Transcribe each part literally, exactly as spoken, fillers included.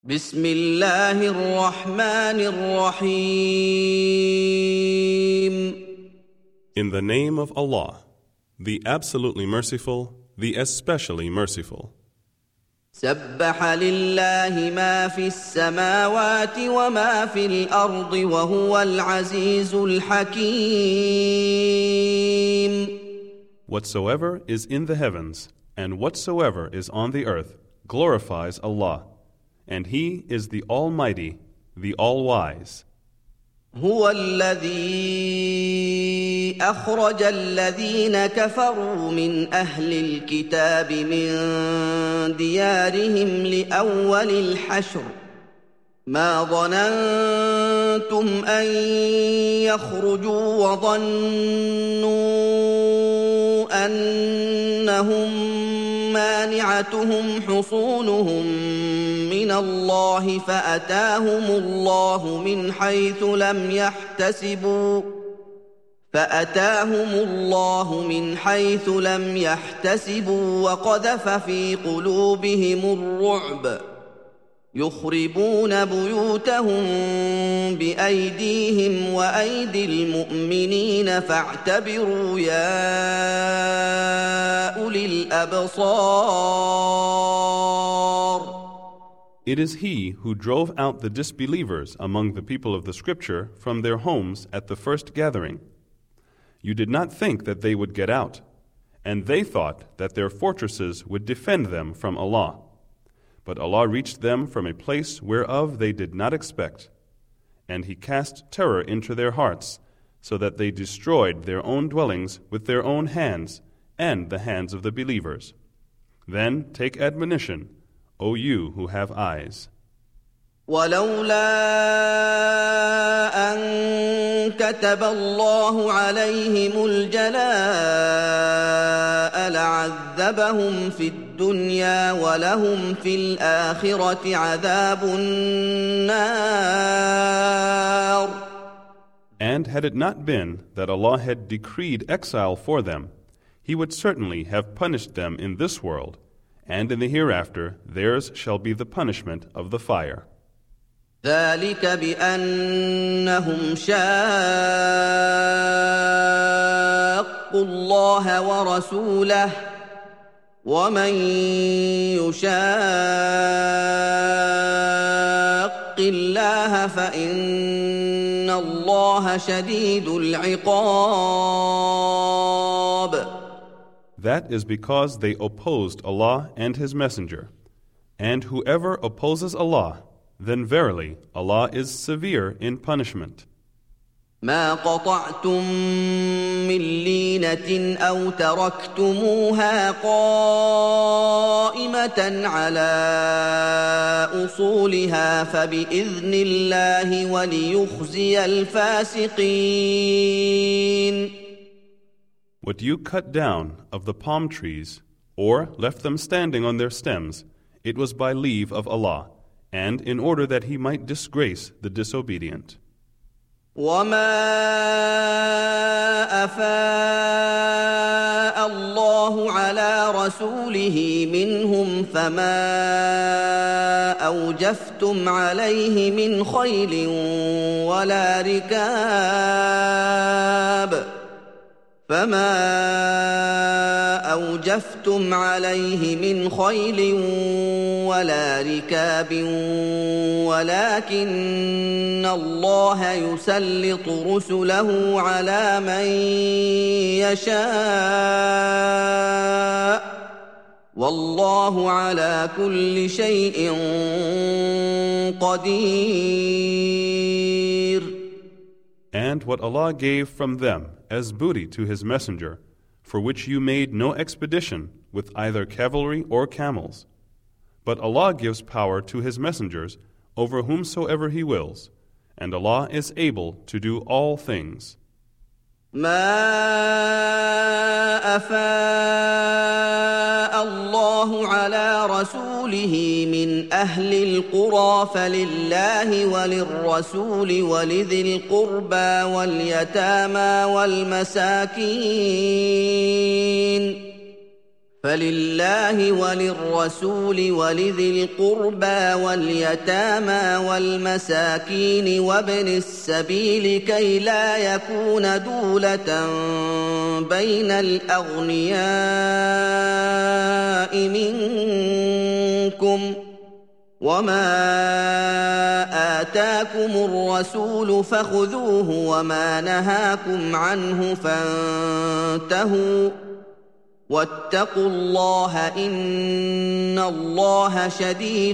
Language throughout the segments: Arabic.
بسم الله الرحمن الرحيم. In the name of Allah, the absolutely merciful, the especially merciful. سبح لله ما في السماوات وما في الأرض وهو العزيز الحكيم. Whatsoever is in the heavens and whatsoever is on the earth glorifies Allah, and He is the Almighty, the All-Wise. هو الذي أخرج الذين كفروا من أهل الكتاب من ديارهم لأول الحشر ما ظننتم أن يخرجوا وظنوا أنهم مانعتهم حصونهم من الله فأتاهم الله من حيث لم يحتسبوا فأتاهم الله من حيث لم يحتسبوا وقذف في قلوبهم الرعب يخربون بيوتهم بأيديهم وأيدي المؤمنين فاعتبروا يا أولي الأبصار. It is He who drove out the disbelievers among the people of the Scripture from their homes at the first gathering. You did not think that they would get out, and they thought that their fortresses would defend them from Allah. But Allah reached them from a place whereof they did not expect, and He cast terror into their hearts, so that they destroyed their own dwellings with their own hands and the hands of the believers. Then take admonition, O you who have eyes. ولولا أن كتب الله عليهم الجلاء لعذبهم في الدنيا ولهم في الآخرة عذاب النار. And had it not been that Allah had decreed exile for them, He would certainly have punished them in this world, and in the hereafter theirs shall be the punishment of the fire. ذلك بأنهم شاقوا الله ورسوله ومن يشاق الله فإن الله شديد العقاب. That is because they opposed Allah and His Messenger. And whoever opposes Allah, then verily Allah is severe in punishment. ما قطعتم من لينة أو تركتموها قائمة على أصولها فبإذن الله وليخزي الفاسقين. What you cut down of the palm trees, or left them standing on their stems, it was by leave of Allah, and in order that He might disgrace the disobedient. وما أفاء الله على رسوله منهم فما أوجفتم عليه من خيل ولا ركاب فما أوجفتم عليه من خيل ولا ركاب ولكن الله يسلط رسله على من يشاء والله على كل شيء قدير. And what Allah gave from them as booty to His Messenger, for which you made no expedition with either cavalry or camels. But Allah gives power to His messengers over whomsoever He wills, and Allah is able to do all things. ما أفاء الله على رسوله من أهل القرى فلله وللرسول ولذي القربى واليتامى والمساكين فلله وللرسول ولذي القربى واليتامى والمساكين وابن السبيل كي لا يكون دولة بين الأغنياء منكم وما آتاكم الرسول فخذوه وما نهاكم عنه فانتهوا واتقوا الله إن الله شديد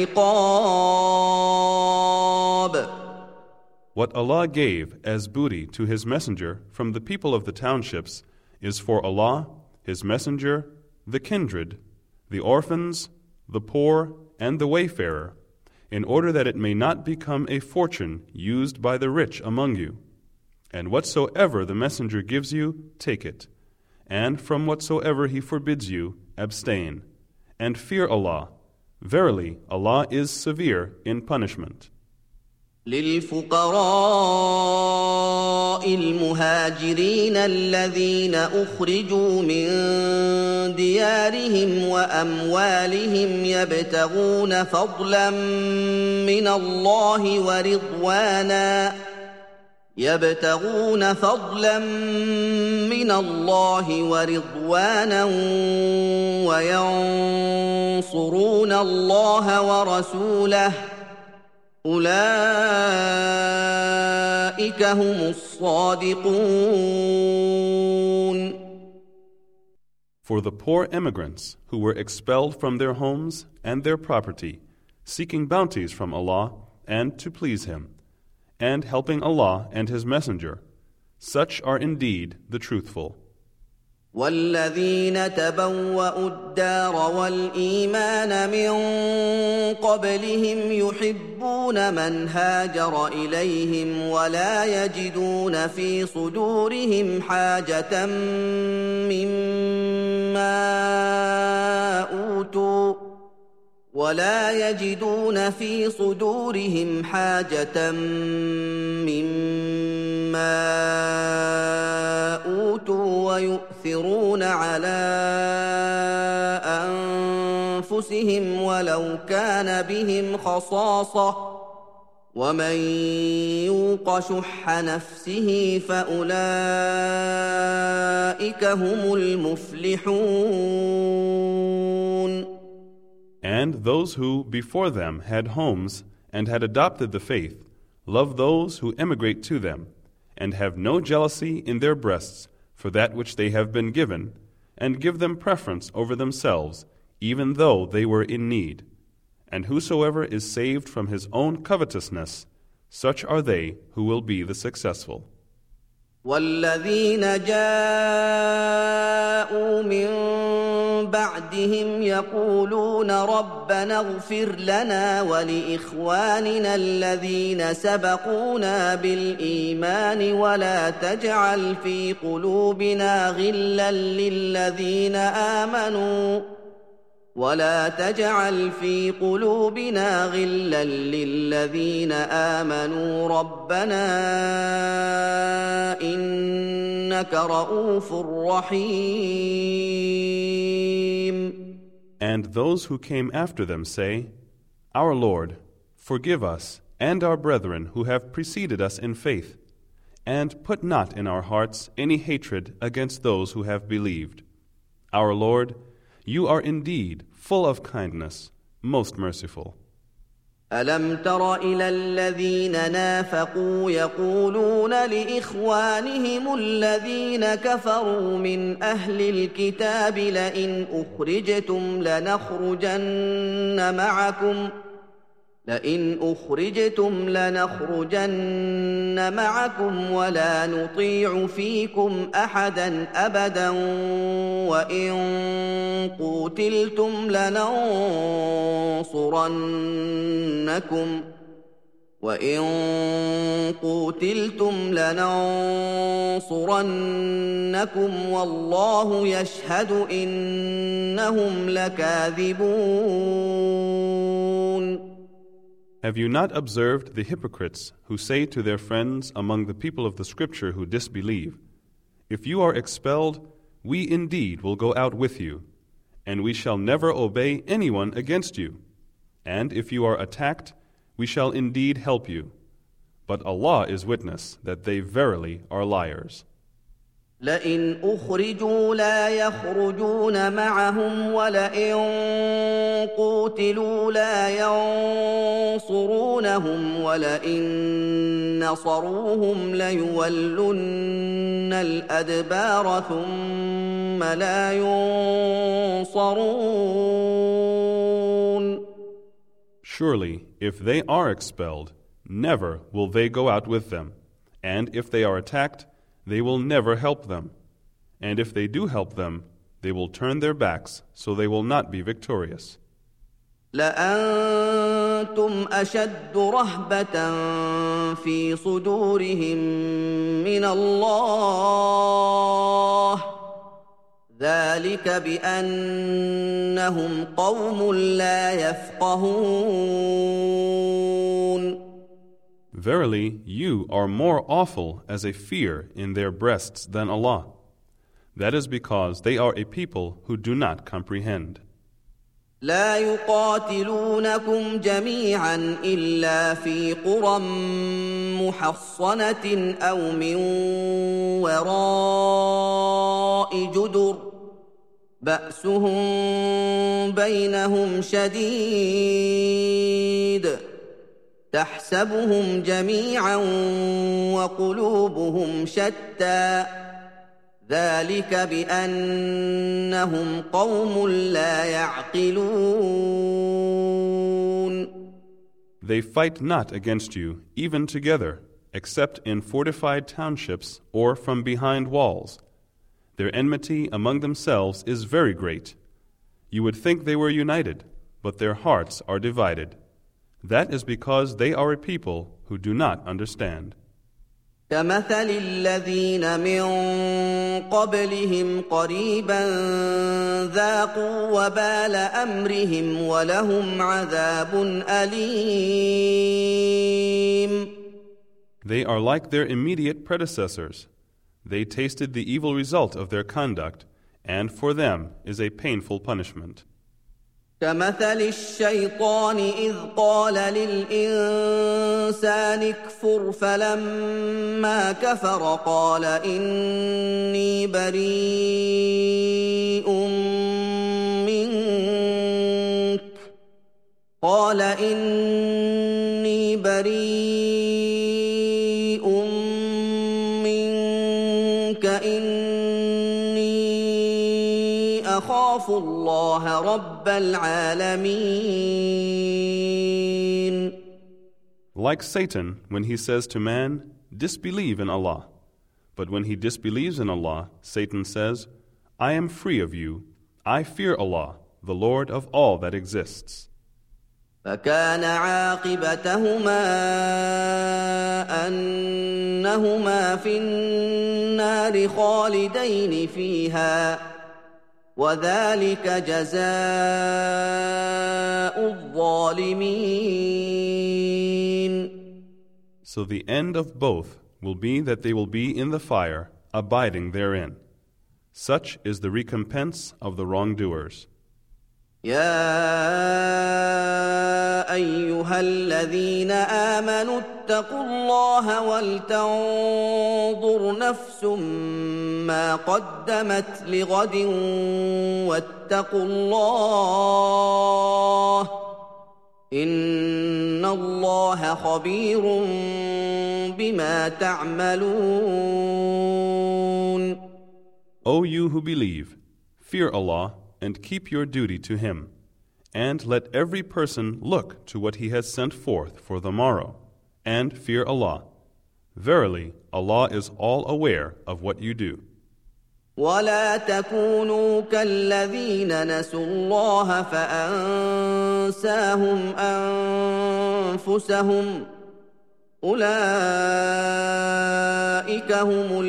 العقاب. What Allah gave as booty to His messenger from the people of the townships is for Allah, His messenger, the kindred, the orphans, the poor, and the wayfarer, in order that it may not become a fortune used by the rich among you. And whatsoever the messenger gives you, take it. And from whatsoever he forbids you, abstain. And fear Allah. Verily, Allah is severe in punishment. للفقراء المهاجرين الذين أخرجوا من ديارهم وأموالهم يبتغون فضلا من الله ورضوانا يبتغون فضلا من الله ورضوانا وينصرون الله ورسوله أولئك هم الصادقون. For the poor emigrants who were expelled from their homes and their property, seeking bounties from Allah and to please Him, and helping Allah and His Messenger, such are indeed the truthful. والذين تبوأوا الدار والإيمان من قبلهم يحبون من هاجر إليهم ولا يجدون في صدورهم حاجة مما أوتوا ولا يجدون في صدورهم حاجة مما أوتوا ويؤثرون على أنفسهم ولو كان بهم خصاصة ومن يوق شح نفسه فأولئك هم المفلحون. And those who before them had homes and had adopted the faith love those who emigrate to them, and have no jealousy in their breasts for that which they have been given, and give them preference over themselves, even though they were in need. And whosoever is saved from his own covetousness, such are they who will be the successful. والذين جاءوا من بعدهم يقولون ربنا اغفر لنا ولإخواننا الذين سبقونا بالإيمان ولا تجعل في قلوبنا غلا للذين آمنوا ولا تجعل في قلوبنا غلا للذين آمنوا ربنا إنك رؤوف رحيم. And those who came after them say, Our Lord, forgive us and our brethren who have preceded us in faith, and put not in our hearts any hatred against those who have believed. Our Lord, You are indeed full of kindness, most merciful. ألم تر إلى الذين نافقوا يقولون لإخوانهم الذين كفروا من أهل الكتاب لئن أخرجتم لنخرجن معكم لئن أخرجتم لنخرجن معكم ولا نطيع فيكم أحدا أبدا وإن قوتلتم لننصرنكم وإن قوتلتم لننصرنكم والله يشهد إنهم لكاذبون. Have you not observed the hypocrites who say to their friends among the people of the Scripture who disbelieve, If you are expelled, we indeed will go out with you, and we shall never obey anyone against you. And if you are attacked, we shall indeed help you. But Allah is witness that they verily are liars. لئن أخرجوا لا يخرجون معهم ولئن قوتلوا لا ينصرونهم ولئن نصروهم ليولن الأدبار ثم لا ينصرون. Surely, if they are expelled, never will they go out with them, and if they are attacked, they will never help them. And if they do help them, they will turn their backs, so they will not be victorious. لأنتم أشد رهبة في صدورهم من الله ذلك بأنهم قوم لا يفقهون. Verily, you are more awful as a fear in their breasts than Allah. That is because they are a people who do not comprehend. لا يقاتلونكم جميعا إلا في قرى محصنة أو من وراء جدر بأسهم بينهم شديد تحسبهم جميعا وقلوبهم شتى ذلك بأنهم قوم لا يعقلون. They fight not against you, even together, except in fortified townships or from behind walls. Their enmity among themselves is very great. You would think they were united, but their hearts are divided. That is because they are a people who do not understand. كمثل الذين من قبلهم قريبا ذاقوا وبال أمرهم ولهم عذاب أليم. They are like their immediate predecessors. They tasted the evil result of their conduct, and for them is a painful punishment. كمثل الشيطان إذ قال للإنسان اكفر فلما كفر قال إني بريء منك قال إني بريء منك إني أخاف الله رب العالمين. Like Satan, when he says to man, disbelieve in Allah. But when he disbelieves in Allah, Satan says, I am free of you. I fear Allah, the Lord of all that exists. فكان عاقبتهما أنهما في النار خالدين فيها وذلك جزاء الظالمين. So the end of both will be that they will be in the fire, abiding therein. Such is the recompense of the wrongdoers. يا أيها الذين آمنوا اتقوا الله ولتنظر نفس ما قدمت لغد واتقوا الله إن الله خبير بما تعملون. O you who believe, fear Allah and keep your duty to Him, and let every person look to what he has sent forth for the morrow, and fear Allah. Verily, Allah is all aware of what you do. ولا تكونوا كالذين نسوا الله فأنساهم أنفسهم أولئك هم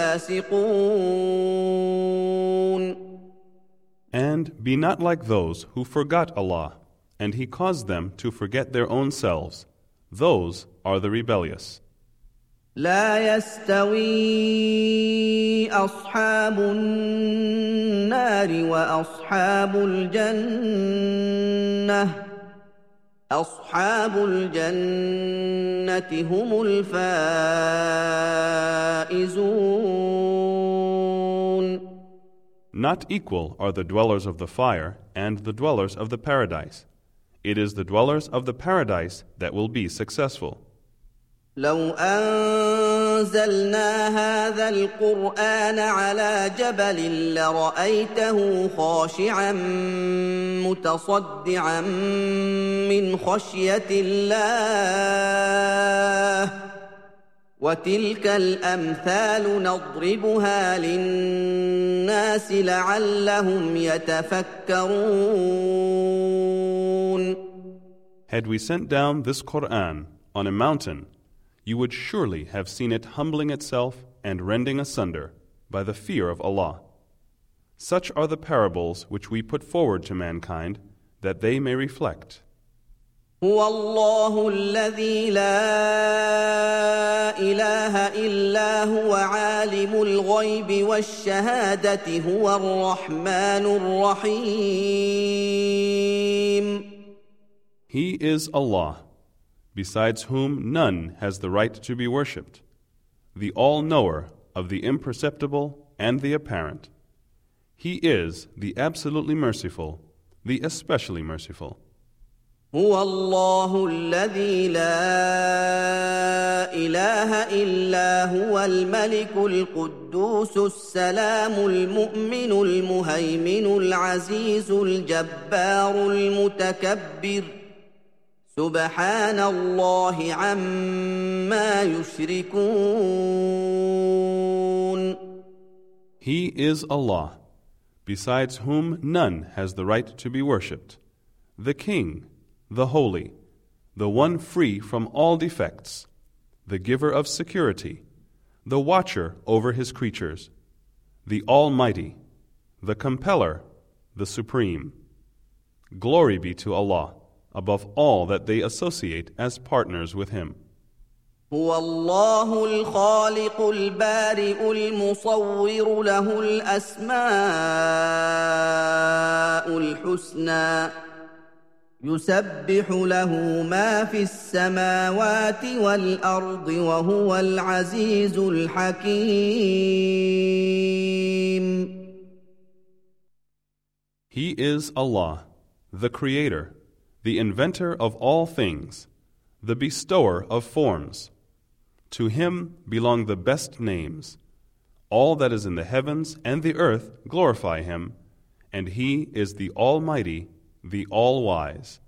الفاسقون. And be not like those who forgot Allah, and He caused them to forget their own selves. Those are the rebellious. لا يستوي أصحاب النار وأصحاب الجنة أصحاب الجنة هم الفائزون. Not equal are the dwellers of the fire and the dwellers of the paradise. It is the dwellers of the paradise that will be successful. لو أنزلنا هذا القرآن على جبل لرأيته خاشعا متصدعا من خشية الله وتلك الأمثال نضربها للناس لعلهم يتفكرون. Had we sent down this Qur'an on a mountain, you would surely have seen it humbling itself and rending asunder by the fear of Allah. Such are the parables which we put forward to mankind, that they may reflect. هو الله الذي لا إله إلا هو عالم الغيب والشهادة هو الرحمن الرحيم. He is Allah, besides whom none has the right to be worshipped, the all-knower of the imperceptible and the apparent. He is the absolutely merciful, the especially merciful. هو الله الذي لا إله إلا هو الملك القدوس السلام المؤمن المهيمن العزيز الجبار المتكبر سبحان الله عما يشركون. He is Allah, besides whom none has the right to be worshipped, the King, the Holy, the one free from all defects, the giver of security, the watcher over his creatures, the Almighty, the Compeller, the Supreme. Glory be to Allah above all that they associate as partners with Him. هو الله الخالق البارئ المصور له الأسماء الحسنى يسبح له ما في السماوات والأرض وهو العزيز الحكيم. He is Allah, the Creator, the inventor of all things, the bestower of forms. To Him belong the best names. All that is in the heavens and the earth glorify Him, and He is the Almighty, the All-Wise.